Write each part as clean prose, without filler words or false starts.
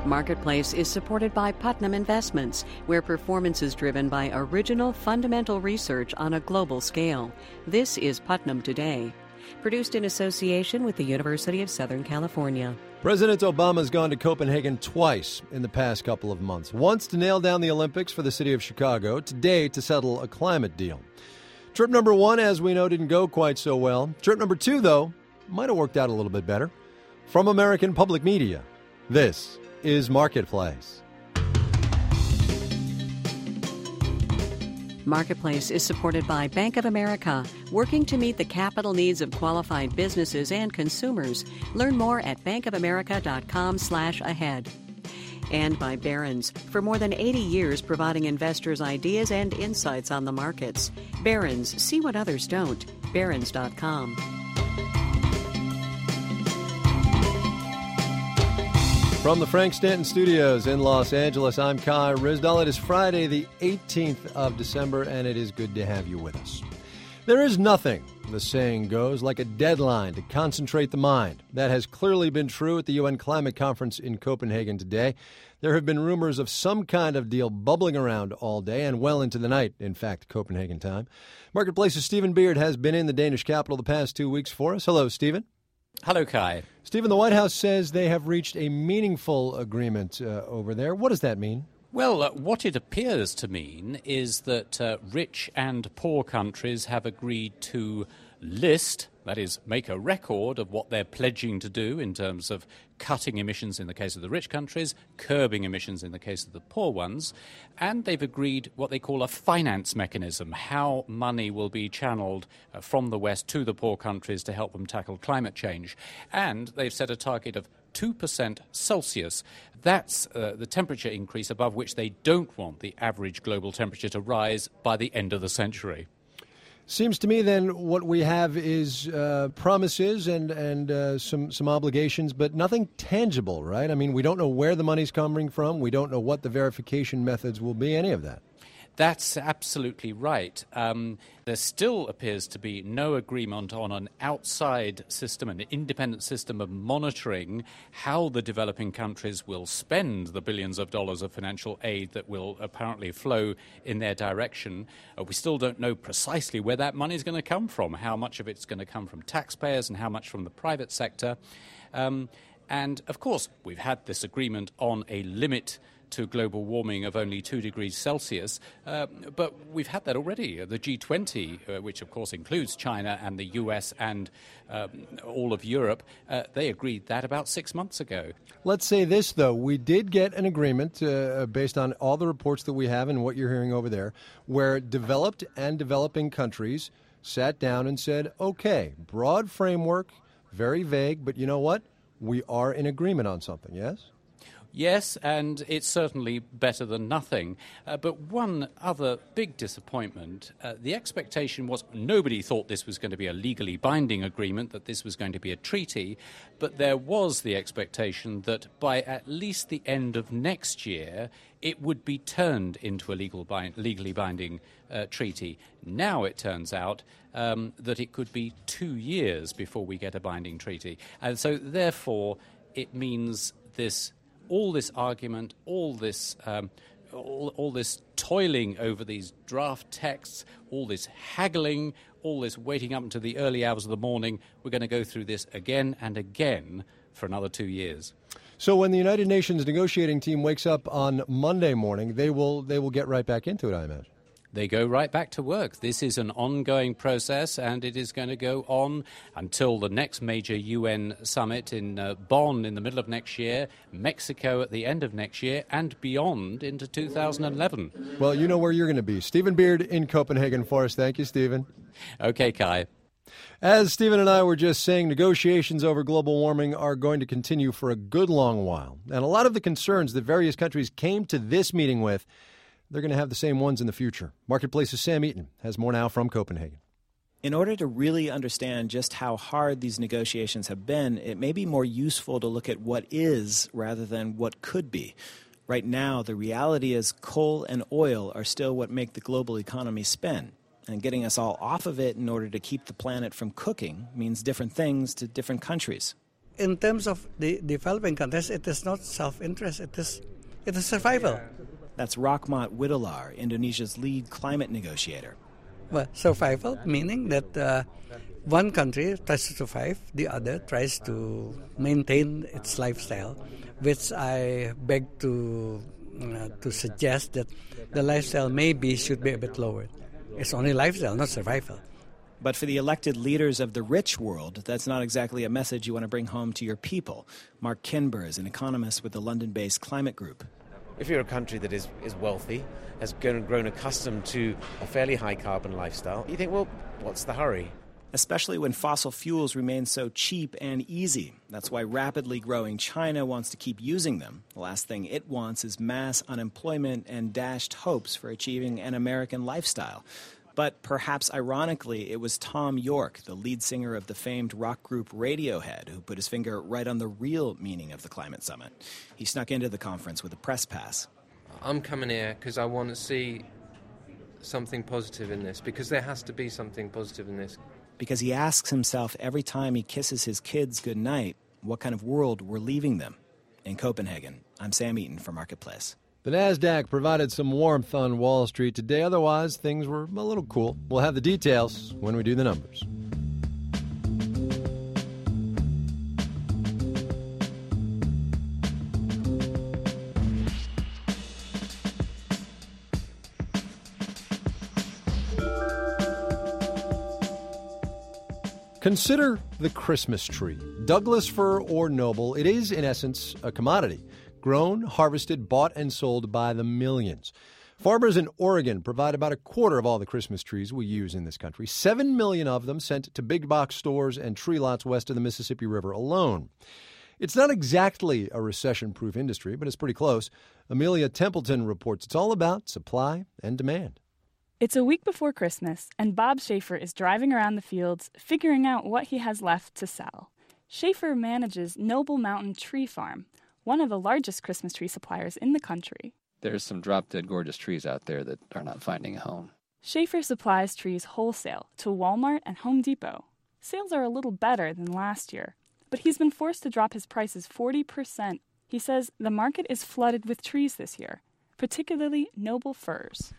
Marketplace is supported by Putnam Investments, where performance is driven by original fundamental research on a global scale. This is Putnam Today, produced in association with the University of Southern California. President Obama's gone to Copenhagen twice in the past couple of months. Once to nail down the Olympics for the city of Chicago, today to settle a climate deal. Trip number one, as we know, didn't go quite so well. Trip number two, though, might have worked out a little bit better. From American Public Media, this is Marketplace. Marketplace is supported by Bank of America, working to meet the capital needs of qualified businesses and consumers. Learn more at bankofamerica.com/ahead. And by Barron's, for more than 80 years providing investors ideas and insights on the markets. Barron's, see what others don't. Barron's.com. From the Frank Stanton Studios in Los Angeles, I'm Kai Ryssdal. It is Friday, the 18th of December, and it is good to have you with us. There is nothing, the saying goes, like a deadline to concentrate the mind. That has clearly been true at the UN Climate Conference in Copenhagen today. There have been rumors of some kind of deal bubbling around all day and well into the night, in fact, Copenhagen time. Marketplace's Stephen Beard has been in the Danish capital the past 2 weeks for us. Hello, Stephen. Hello, Kai. Stephen, the White House says they have reached a meaningful agreement over there. What does that mean? Well, what it appears to mean is that rich and poor countries have agreed to list, that is, make a record of what they're pledging to do in terms of cutting emissions in the case of the rich countries, curbing emissions in the case of the poor ones, and they've agreed what they call a finance mechanism, how money will be channeled from the West to the poor countries to help them tackle climate change. And they've set a target of 2% Celsius. That's the temperature increase above which they don't want the average global temperature to rise by the end of the century. Seems to me then what we have is promises and some obligations, but nothing tangible, right? I mean, we don't know where the money's coming from. We don't know what the verification methods will be, any of that. That's absolutely right. There still appears to be no agreement on an outside system, an independent system of monitoring how the developing countries will spend the billions of dollars of financial aid that will apparently flow in their direction. We still don't know precisely where that money is going to come from, how much of it's going to come from taxpayers and how much from the private sector. And, of course, we've had this agreement on a limit to global warming of only 2 degrees Celsius, but we've had that already. The G20, which of course includes China and the US and all of Europe, they agreed that about 6 months ago. Let's say this, though. We did get an agreement based on all the reports that we have and what you're hearing over there, where developed and developing countries sat down and said, okay, broad framework, very vague, but you know what? We are in agreement on something, yes? Yes, and it's certainly better than nothing. But one other big disappointment, the expectation was nobody thought this was going to be a legally binding agreement, that this was going to be a treaty, but there was the expectation that by at least the end of next year, it would be turned into a legally binding treaty. Now it turns out that it could be 2 years before we get a binding treaty. And so, therefore, it means all this argument, all this toiling over these draft texts, all this haggling, all this waiting up until the early hours of the morning, we're going to go through this again and again for another 2 years. So when the United Nations negotiating team wakes up on Monday morning, they will get right back into it, I imagine. They go right back to work. This is an ongoing process, and it is going to go on until the next major UN summit in Bonn in the middle of next year, Mexico at the end of next year, and beyond into 2011. Well, you know where you're going to be. Stephen Beard in Copenhagen for us. Thank you, Stephen. Okay, Kai. As Stephen and I were just saying, negotiations over global warming are going to continue for a good long while. And a lot of the concerns that various countries came to this meeting with, they're going to have the same ones in the future. Marketplace's Sam Eaton has more now from Copenhagen. In order to really understand just how hard these negotiations have been, it may be more useful to look at what is rather than what could be. Right now, the reality is coal and oil are still what make the global economy spin. And getting us all off of it in order to keep the planet from cooking means different things to different countries. in terms of the developing countries, it is not self-interest. It is survival. Yeah. That's Rahmat Widelar, Indonesia's lead climate negotiator. Well, survival, meaning that one country tries to survive, the other tries to maintain its lifestyle, which I beg to suggest that the lifestyle should be a bit lowered. It's only lifestyle, not survival. But for the elected leaders of the rich world, that's not exactly a message you want to bring home to your people. Mark Kinber is an economist with the London-based Climate Group. If you're a country that is wealthy, has grown accustomed to a fairly high carbon lifestyle, you think, well, what's the hurry? Especially when fossil fuels remain so cheap and easy. That's why rapidly growing China wants to keep using them. The last thing it wants is mass unemployment and dashed hopes for achieving an American lifestyle. But perhaps ironically, it was Tom York, the lead singer of the famed rock group Radiohead, who put his finger right on the real meaning of the climate summit. He snuck into the conference with a press pass. I'm coming here because I want to see something positive in this, because there has to be something positive in this. Because he asks himself every time he kisses his kids goodnight, what kind of world we're leaving them. In Copenhagen, I'm Sam Eaton for Marketplace. The NASDAQ provided some warmth on Wall Street today. Otherwise, things were a little cool. We'll have the details when we do the numbers. Consider the Christmas tree. Douglas fir or noble, it is, in essence, a commodity. Grown, harvested, bought, and sold by the millions. Farmers in Oregon provide about a quarter of all the Christmas trees we use in this country. 7 million of them sent to big box stores and tree lots west of the Mississippi River alone. It's not exactly a recession-proof industry, but it's pretty close. Amelia Templeton reports it's all about supply and demand. It's a week before Christmas, and Bob Schaefer is driving around the fields, figuring out what he has left to sell. Schaefer manages Noble Mountain Tree Farm, one of the largest Christmas tree suppliers in the country. There's some drop-dead gorgeous trees out there that are not finding a home. Schaefer supplies trees wholesale to Walmart and Home Depot. Sales are a little better than last year, but he's been forced to drop his prices 40%. He says the market is flooded with trees this year, particularly noble firs.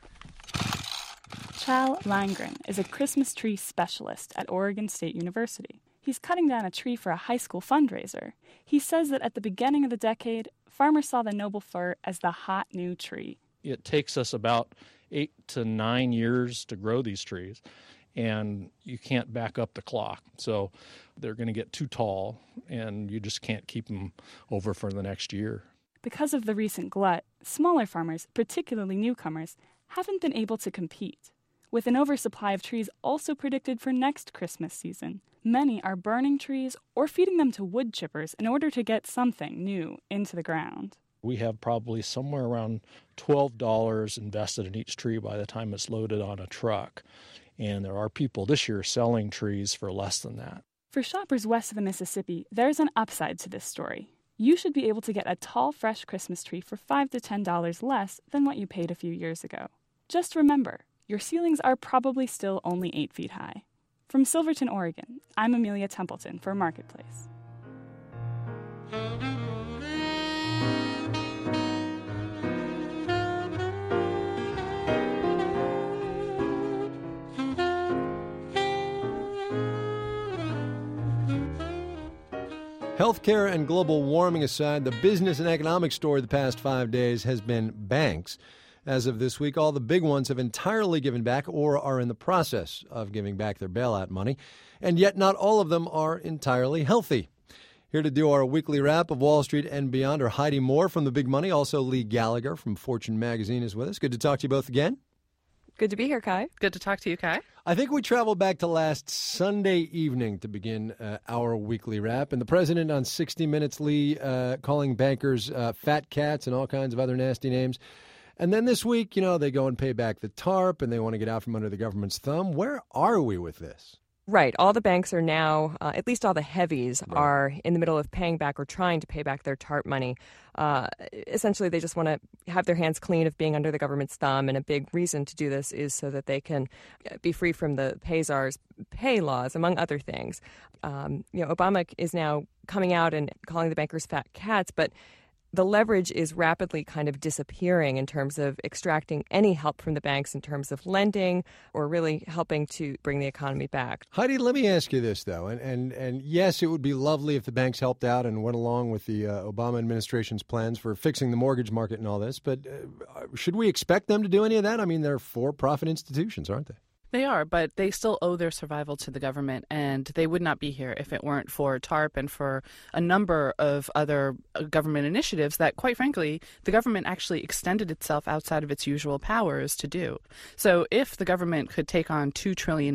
Chal Langren is a Christmas tree specialist at Oregon State University. He's cutting down a tree for a high school fundraiser. He says that at the beginning of the decade, farmers saw the noble fir as the hot new tree. It takes us about 8 to 9 years to grow these trees, and you can't back up the clock. So they're going to get too tall, and you just can't keep them over for the next year. Because of the recent glut, smaller farmers, particularly newcomers, haven't been able to compete. With an oversupply of trees also predicted for next Christmas season, many are burning trees or feeding them to wood chippers in order to get something new into the ground. We have probably somewhere around $12 invested in each tree by the time it's loaded on a truck. And there are people this year selling trees for less than that. For shoppers west of the Mississippi, there's an upside to this story. You should be able to get a tall, fresh Christmas tree for $5 to $10 less than what you paid a few years ago. Just remember, your ceilings are probably still only 8 feet high. From Silverton, Oregon, I'm Amelia Templeton for Marketplace. Healthcare and global warming aside, the business and economic story the past 5 days has been banks. As of this week, all the big ones have entirely given back or are in the process of giving back their bailout money, and yet not all of them are entirely healthy. Here to do our weekly wrap of Wall Street and beyond are Heidi Moore from The Big Money. Also, Lee Gallagher from Fortune Magazine is with us. Good to talk to you both again. Good to be here, Kai. Good to talk to you, Kai. I think we traveled back to last Sunday evening to begin our weekly wrap, and the president on 60 Minutes, Lee, calling bankers fat cats and all kinds of other nasty names. And then this week, they go and pay back the TARP, and they want to get out from under the government's thumb. Where are we with this? Right. All the banks are now, at least all the heavies, are in the middle of paying back or trying to pay back their TARP money. Essentially, they just want to have their hands clean of being under the government's thumb, and a big reason to do this is so that they can be free from the pay czar's pay laws, among other things. Obama is now coming out and calling the bankers fat cats, but the leverage is rapidly kind of disappearing in terms of extracting any help from the banks in terms of lending or really helping to bring the economy back. Heidi, let me ask you this, though. And yes, it would be lovely if the banks helped out and went along with the Obama administration's plans for fixing the mortgage market and all this. But should we expect them to do any of that? I mean, they're for-profit institutions, aren't they? They are, but they still owe their survival to the government, and they would not be here if it weren't for TARP and for a number of other government initiatives that, quite frankly, the government actually extended itself outside of its usual powers to do. So if the government could take on $2 trillion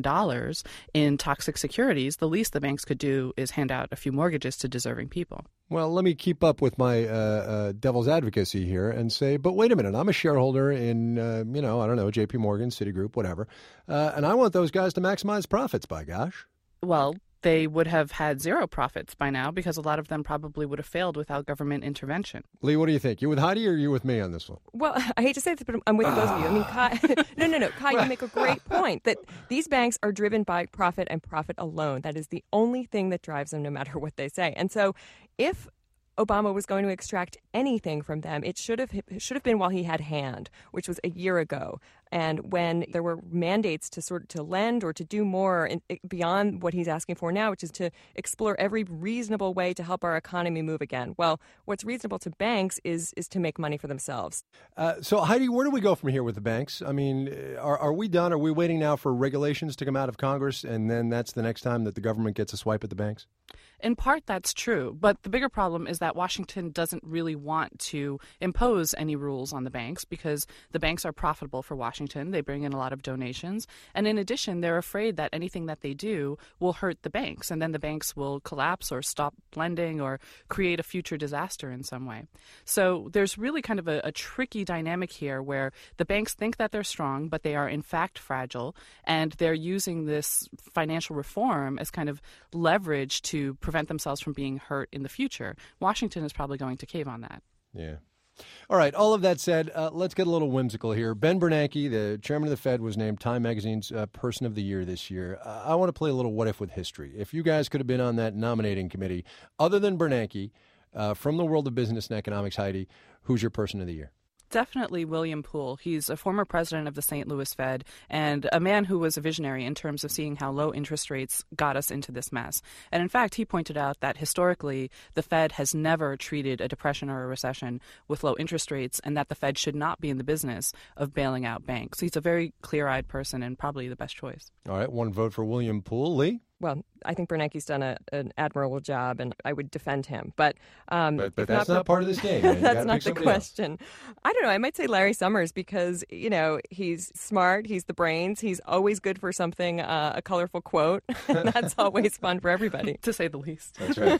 in toxic securities, the least the banks could do is hand out a few mortgages to deserving people. Well, let me keep up with my devil's advocacy here and say, but wait a minute, I'm a shareholder in, I don't know, JP Morgan, Citigroup, whatever, and I want those guys to maximize profits, by gosh. Well, they would have had zero profits by now because a lot of them probably would have failed without government intervention. Lee, what do you think? You with Heidi or are you with me on this one? Well, I hate to say this, but I'm with both of you. I mean, Kai, no. Kai, you make a great point that these banks are driven by profit and profit alone. That is the only thing that drives them, no matter what they say. And so if Obama was going to extract anything from them, it should have been while he had hand, which was a year ago, and when there were mandates to lend or to do more beyond what he's asking for now, which is to explore every reasonable way to help our economy move again. Well, what's reasonable to banks is to make money for themselves. So, Heidi, where do we go from here with the banks? I mean, are we done? Are we waiting now for regulations to come out of Congress, and then that's the next time that the government gets a swipe at the banks? In part, that's true. But the bigger problem is that Washington doesn't really want to impose any rules on the banks because the banks are profitable for Washington. They bring in a lot of donations. And in addition, they're afraid that anything that they do will hurt the banks. And then the banks will collapse or stop lending or create a future disaster in some way. So there's really kind of a tricky dynamic here where the banks think that they're strong, but they are in fact fragile. And they're using this financial reform as kind of leverage to prevent themselves from being hurt in the future. Washington is probably going to cave on that. Yeah. All right. All of that said, let's get a little whimsical here. Ben Bernanke, the chairman of the Fed, was named Time Magazine's Person of the Year this year. I want to play a little what if with history. If you guys could have been on that nominating committee, other than Bernanke, from the world of business and economics, Heidi, who's your Person of the Year? Definitely William Poole. He's a former president of the St. Louis Fed and a man who was a visionary in terms of seeing how low interest rates got us into this mess. And in fact, he pointed out that historically, the Fed has never treated a depression or a recession with low interest rates and that the Fed should not be in the business of bailing out banks. He's a very clear-eyed person and probably the best choice. All right, one vote for William Poole. Lee? Well, I think Bernanke's done an admirable job, and I would defend him. But that's not part of this game. That's not the question. Else. I don't know. I might say Larry Summers because, he's smart. He's the brains. He's always good for something, a colorful quote. And that's always fun for everybody. To say the least. That's right.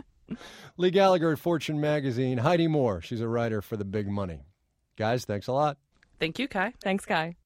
Lee Gallagher at Fortune Magazine. Heidi Moore. She's a writer for The Big Money. Guys, thanks a lot. Thank you, Kai. Thanks, Kai.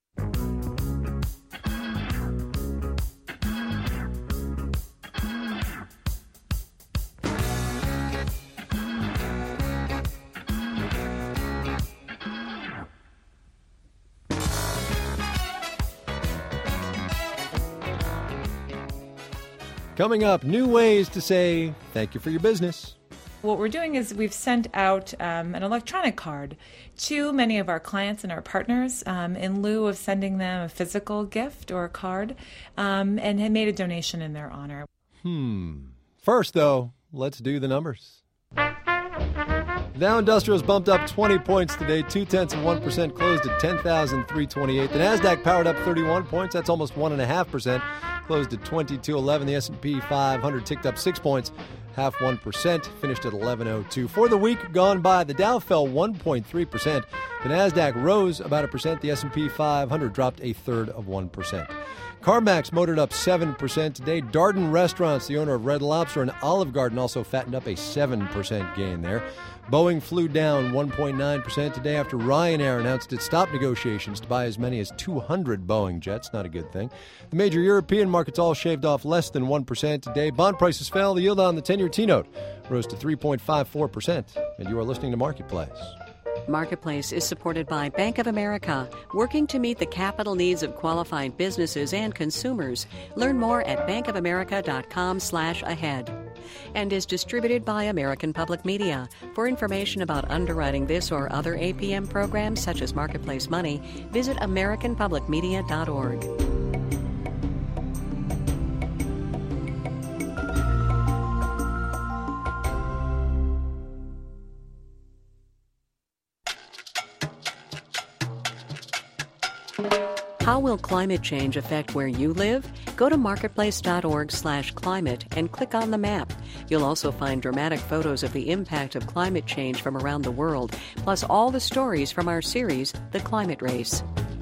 Coming up, new ways to say thank you for your business. What we're doing is we've sent out an electronic card to many of our clients and our partners in lieu of sending them a physical gift or a card and had made a donation in their honor. First, though, let's do the numbers. Dow Industrials bumped up 20 points today, 0.2%, closed at 10,328. The Nasdaq powered up 31 points, that's almost 1.5%, closed at 2211. The S&P 500 ticked up 6 points, 0.5%, finished at 1102. For the week gone by, the Dow fell 1.3%, the Nasdaq rose about 1%, the S&P 500 dropped 0.33%. CarMax motored up 7% today. Darden Restaurants, the owner of Red Lobster and Olive Garden, also fattened up a 7% gain there. Boeing flew down 1.9% today after Ryanair announced it stopped negotiations to buy as many as 200 Boeing jets. Not a good thing. The major European markets all shaved off less than 1% today. Bond prices fell. The yield on the 10-year T-note rose to 3.54%. And you are listening to Marketplace. Marketplace is supported by Bank of America, working to meet the capital needs of qualified businesses and consumers. Learn more at bankofamerica.com/ahead. and is distributed by American Public Media. For information about underwriting this or other APM programs such as Marketplace Money, visit americanpublicmedia.org. How will climate change affect where you live? Go to marketplace.org/climate and click on the map. You'll also find dramatic photos of the impact of climate change from around the world, plus all the stories from our series, The Climate Race.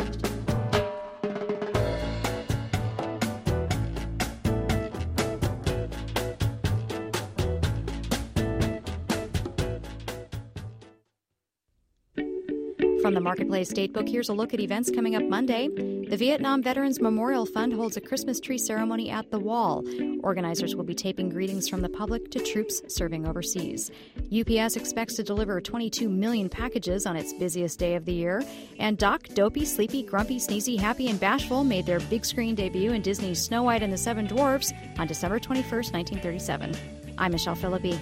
From the Marketplace Datebook, here's a look at events coming up Monday. The Vietnam Veterans Memorial Fund holds a Christmas tree ceremony at the Wall. Organizers will be taping greetings from the public to troops serving overseas. UPS expects to deliver 22 million packages on its busiest day of the year. And Doc, Dopey, Sleepy, Grumpy, Sneezy, Happy, and Bashful made their big screen debut in Disney's Snow White and the Seven Dwarfs on December 21st, 1937. I'm Michelle Philippi.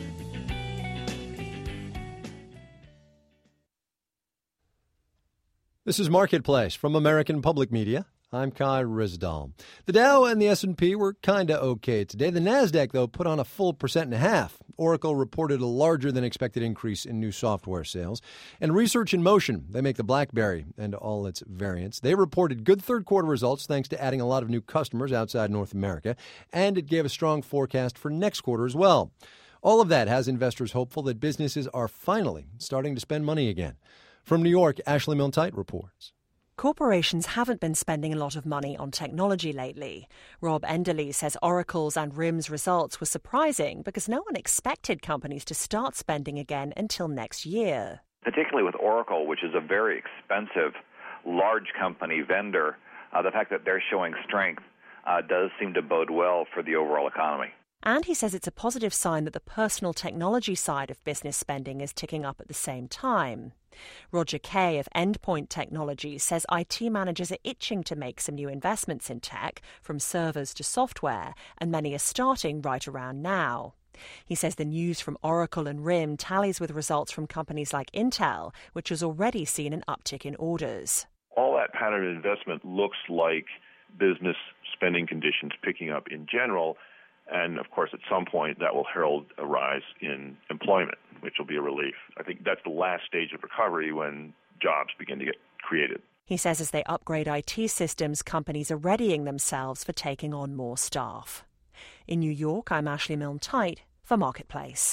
This is Marketplace from American Public Media. I'm Kai Ryssdal. The Dow and the S&P were kind of okay today. The NASDAQ, though, put on a full 1.5%. Oracle reported a larger than expected increase in new software sales. And Research in Motion, they make the BlackBerry and all its variants. They reported good third-quarter results thanks to adding a lot of new customers outside North America. And it gave a strong forecast for next quarter as well. All of that has investors hopeful that businesses are finally starting to spend money again. From New York, Ashley Milne-Tyte reports. Corporations haven't been spending a lot of money on technology lately. Rob Enderle says Oracle's and RIM's results were surprising because no one expected companies to start spending again until next year. Particularly with Oracle, which is a very expensive, large company vendor, the fact that they're showing strength does seem to bode well for the overall economy. And he says it's a positive sign that the personal technology side of business spending is ticking up at the same time. Roger Kay of Endpoint Technology says IT managers are itching to make some new investments in tech, from servers to software, and many are starting right around now. He says the news from Oracle and RIM tallies with results from companies like Intel, which has already seen an uptick in orders. All that pattern of investment looks like business spending conditions picking up in general. And, of course, at some point that will herald a rise in employment, which will be a relief. I think that's the last stage of recovery when jobs begin to get created. He says as they upgrade IT systems, companies are readying themselves for taking on more staff. In New York, I'm Ashley Milne-Tyte for Marketplace.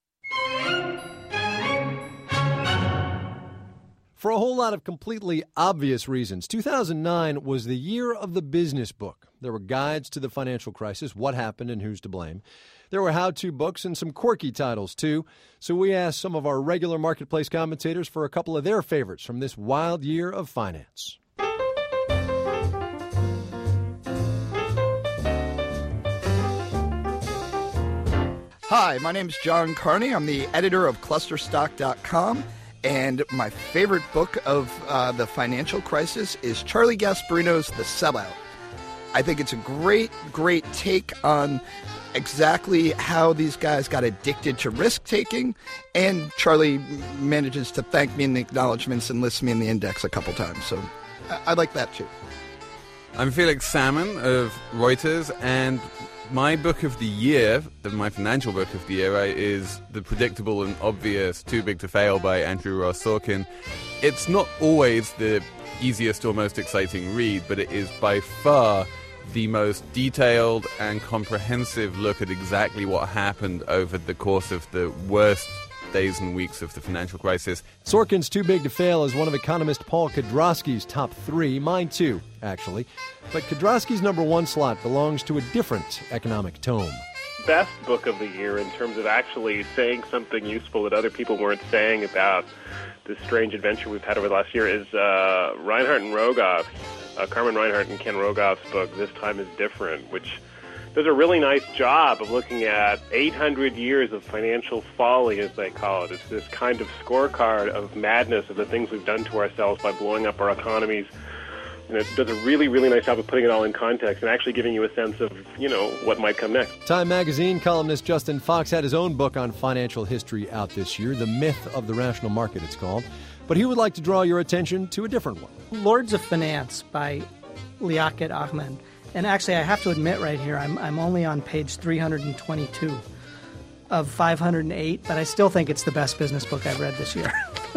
For a whole lot of completely obvious reasons, 2009 was the year of the business book. There were guides to the financial crisis, what happened and who's to blame. There were how-to books and some quirky titles, too. So we asked some of our regular Marketplace commentators for a couple of their favorites from this wild year of finance. Hi, my name is John Carney. I'm the editor of ClusterStock.com. And my favorite book of the financial crisis is Charlie Gasparino's The Sellout. I think it's a great, great take on exactly how these guys got addicted to risk-taking. And Charlie manages to thank me in the acknowledgments and lists me in the index a couple times. So I like that, too. I'm Felix Salmon of Reuters, and my book of the year, my financial book of the year, is The Predictable and Obvious Too Big to Fail by Andrew Ross Sorkin. It's not always the easiest or most exciting read, but it is by far the most detailed and comprehensive look at exactly what happened over the course of the worst days and weeks of the financial crisis. Sorkin's Too Big to Fail is one of economist Paul Kudrowski's top three, mine too, actually. But Kudrowski's number one slot belongs to a different economic tome. Best book of the year in terms of actually saying something useful that other people weren't saying about this strange adventure we've had over the last year is Reinhardt and Rogoff, Carmen Reinhardt and Ken Rogoff's book, This Time is Different, which does a really nice job of looking at 800 years of financial folly, as they call it. It's this kind of scorecard of madness of the things we've done to ourselves by blowing up our economies And it does a really, really nice job of putting it all in context and actually giving you a sense of, what might come next. Time magazine columnist Justin Fox had his own book on financial history out this year, The Myth of the Rational Market, it's called. But he would like to draw your attention to a different one. Lords of Finance by Liaquat Akhmed. And actually, I have to admit right here, I'm only on page 322 of 508, but I still think it's the best business book I've read this year.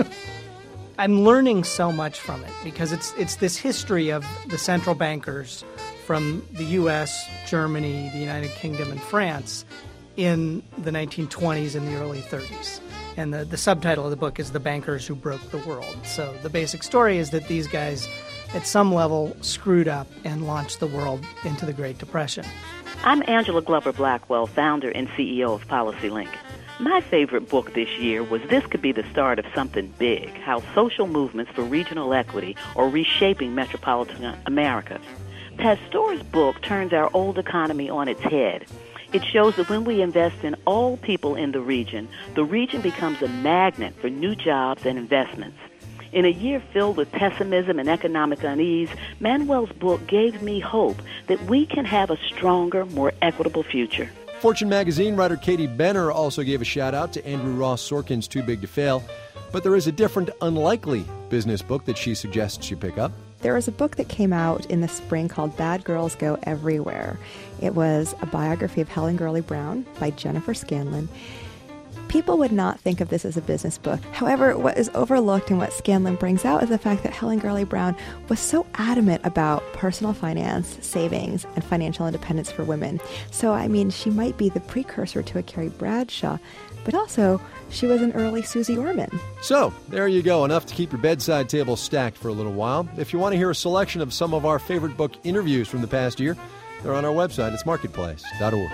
I'm learning so much from it because it's this history of the central bankers from the U.S., Germany, the United Kingdom, and France in the 1920s and the early 30s. And the subtitle of the book is The Bankers Who Broke the World. So the basic story is that these guys, at some level, screwed up and launched the world into the Great Depression. I'm Angela Glover Blackwell, founder and CEO of PolicyLink. My favorite book this year was This Could Be the Start of Something Big, How Social Movements for Regional Equity Are Reshaping Metropolitan America. Pastor's book turns our old economy on its head. It shows that when we invest in all people in the region becomes a magnet for new jobs and investments. In a year filled with pessimism and economic unease, Manuel's book gave me hope that we can have a stronger, more equitable future. Fortune magazine writer Katie Benner also gave a shout-out to Andrew Ross Sorkin's Too Big to Fail. But there is a different, unlikely business book that she suggests you pick up. There was a book that came out in the spring called Bad Girls Go Everywhere. It was a biography of Helen Gurley Brown by Jennifer Scanlon. People would not think of this as a business book. However, what is overlooked and what Scanlon brings out is the fact that Helen Gurley Brown was so adamant about personal finance, savings, and financial independence for women. So, she might be the precursor to a Carrie Bradshaw, but also she was an early Susie Orman. So, there you go. Enough to keep your bedside table stacked for a little while. If you want to hear a selection of some of our favorite book interviews from the past year, they're on our website. It's marketplace.org.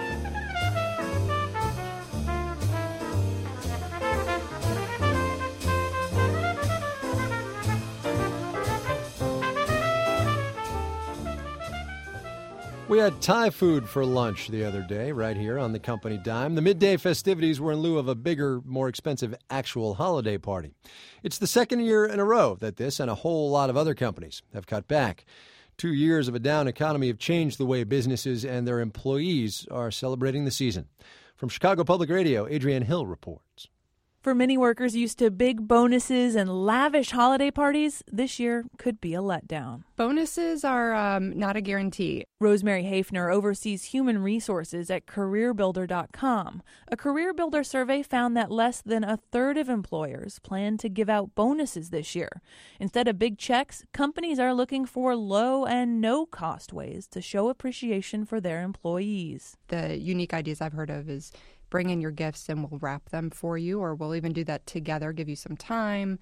We had Thai food for lunch the other day, right here on the company dime. The midday festivities were in lieu of a bigger, more expensive actual holiday party. It's the second year in a row that this and a whole lot of other companies have cut back. 2 years of a down economy have changed the way businesses and their employees are celebrating the season. From Chicago Public Radio, Adrienne Hill reports. For many workers used to big bonuses and lavish holiday parties, this year could be a letdown. Bonuses are not a guarantee. Rosemary Hafner oversees human resources at CareerBuilder.com. A CareerBuilder survey found that less than a third of employers plan to give out bonuses this year. Instead of big checks, companies are looking for low and no-cost ways to show appreciation for their employees. The unique ideas I've heard of is bring in your gifts and we'll wrap them for you, or we'll even do that together, give you some time,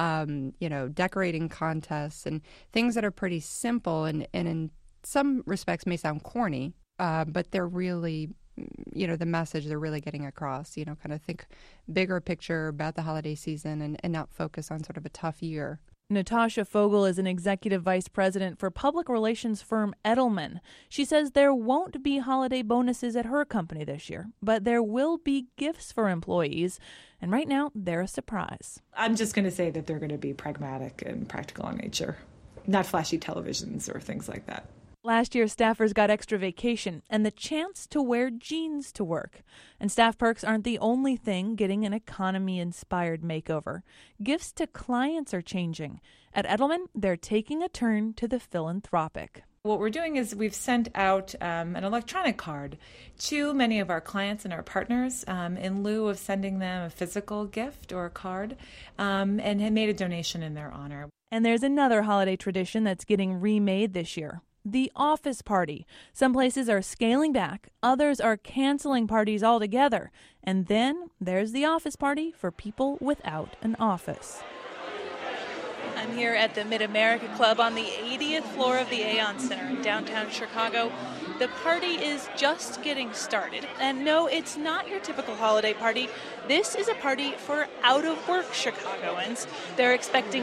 decorating contests and things that are pretty simple and in some respects may sound corny, but they're really, the message they're really getting across, kind of think bigger picture about the holiday season and not focus on sort of a tough year. Natasha Fogel is an executive vice president for public relations firm Edelman. She says there won't be holiday bonuses at her company this year, but there will be gifts for employees. And right now, they're a surprise. I'm just going to say that they're going to be pragmatic and practical in nature, not flashy televisions or things like that. Last year, staffers got extra vacation and the chance to wear jeans to work. And staff perks aren't the only thing getting an economy-inspired makeover. Gifts to clients are changing. At Edelman, they're taking a turn to the philanthropic. What we're doing is we've sent out an electronic card to many of our clients and our partners in lieu of sending them a physical gift or a card, and have made a donation in their honor. And there's another holiday tradition that's getting remade this year. The office party. Some places are scaling back, others are canceling parties altogether. And then there's the office party for people without an office. I'm here at the Mid-America Club on the 80th floor of the Aon Center in downtown Chicago. The party is just getting started. And no, it's not your typical holiday party. This is a party for out-of-work Chicagoans. They're expecting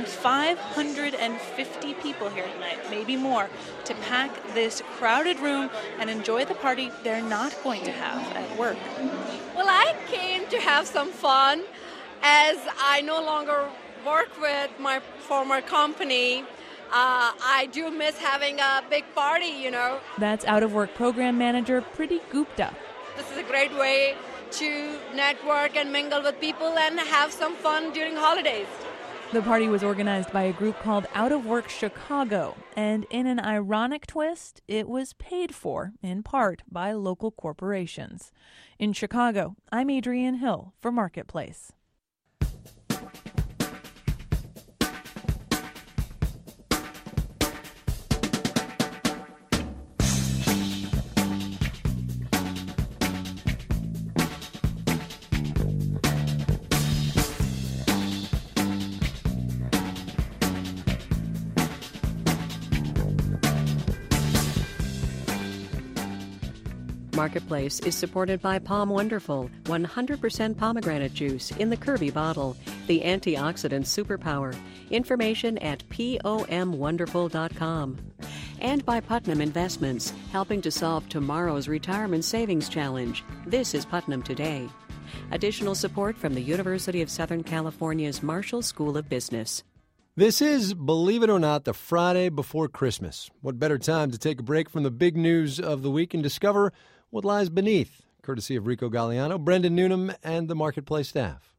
550 people here tonight, maybe more, to pack this crowded room and enjoy the party they're not going to have at work. Well, I came to have some fun as I no longer work with my former company, I do miss having a big party, you know. That's out-of-work program manager Priti Gupta. This is a great way to network and mingle with people and have some fun during holidays. The party was organized by a group called Out of Work Chicago, and in an ironic twist, it was paid for, in part, by local corporations. In Chicago, I'm Adrienne Hill for Marketplace. Marketplace is supported by Palm Wonderful, 100% pomegranate juice in the Kirby bottle, the antioxidant superpower. Information at pomwonderful.com. And by Putnam Investments, helping to solve tomorrow's retirement savings challenge. This is Putnam Today. Additional support from the University of Southern California's Marshall School of Business. This is, believe it or not, the Friday before Christmas. What better time to take a break from the big news of the week and discover what lies beneath, courtesy of Rico Galliano, Brendan Newnham, and the Marketplace staff.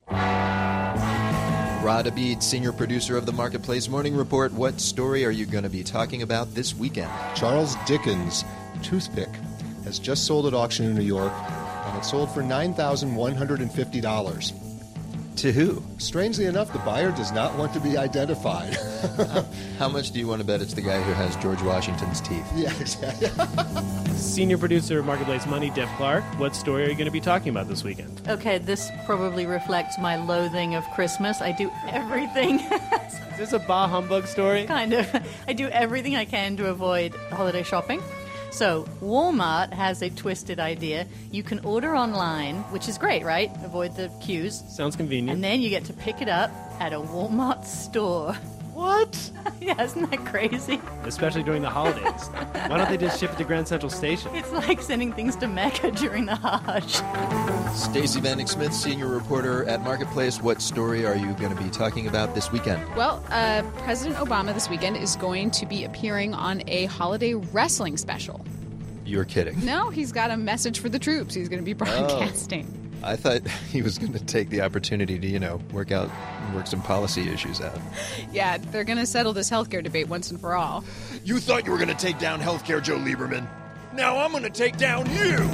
Rod Abid, senior producer of the Marketplace Morning Report. What story are you going to be talking about this weekend? Charles Dickens' toothpick has just sold at auction in New York, and it sold for $9,150. To who? Strangely enough, the buyer does not want to be identified. How much do you want to bet it's the guy who has George Washington's teeth? Yeah, exactly. Senior producer of Marketplace Money, Deb Clark. What story are you going to be talking about this weekend? Okay, this probably reflects my loathing of Christmas. I do everything. Is this a bah humbug story? Kind of. I do everything I can to avoid holiday shopping. So Walmart has a twisted idea. You can order online, which is great, right? Avoid the queues. Sounds convenient. And then you get to pick it up at a Walmart store. What? Yeah, isn't that crazy? Especially during the holidays. Why don't they just ship it to Grand Central Station? It's like sending things to Mecca during the Hajj. Stacey Vanek Smith, senior reporter at Marketplace. What story are you going to be talking about this weekend? Well, President Obama this weekend is going to be appearing on a holiday wrestling special. You're kidding. No, he's got a message for the troops. He's going to be broadcasting. I thought he was going to take the opportunity to, work some policy issues out. Yeah, they're going to settle this healthcare debate once and for all. You thought you were going to take down healthcare, Joe Lieberman. Now I'm going to take down you.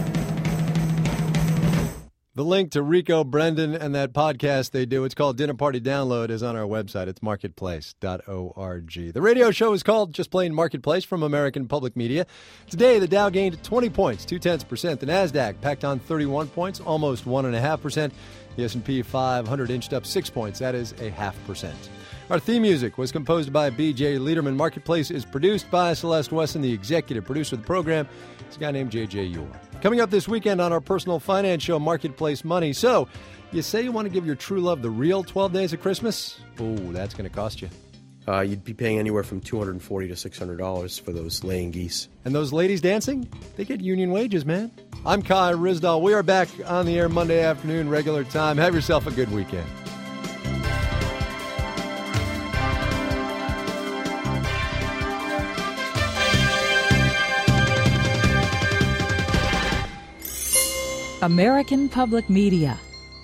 The link to Rico, Brendan, and that podcast they do, it's called Dinner Party Download, is on our website. It's marketplace.org. The radio show is called just plain Marketplace from American Public Media. Today, the Dow gained 20 points, 0.2%. The NASDAQ packed on 31 points, almost 1.5%. The S&P 500 inched up 6 points. That is 0.5%. Our theme music was composed by B.J. Liederman. Marketplace is produced by Celeste Wesson, the executive producer of the program. It's a guy named J.J. Ure. Coming up this weekend on our personal finance show, Marketplace Money. So, you say you want to give your true love the real 12 days of Christmas? Oh, that's going to cost you. You'd be paying anywhere from $240 to $600 for those laying geese. And those ladies dancing, they get union wages, man. I'm Kai Ryssdal. We are back on the air Monday afternoon, regular time. Have yourself a good weekend. American Public Media.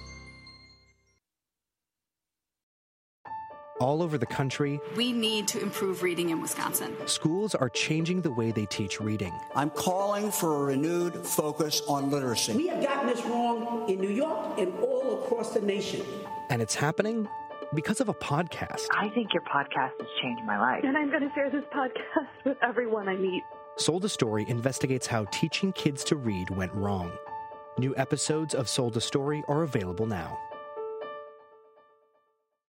All over the country, we need to improve reading in Wisconsin. Schools are changing the way they teach reading. I'm calling for a renewed focus on literacy. We have gotten this wrong in New York and all across the nation. And it's happening because of a podcast. I think your podcast has changed my life. And I'm going to share this podcast with everyone I meet. Sold a Story investigates how teaching kids to read went wrong. New episodes of Sold a Story are available now.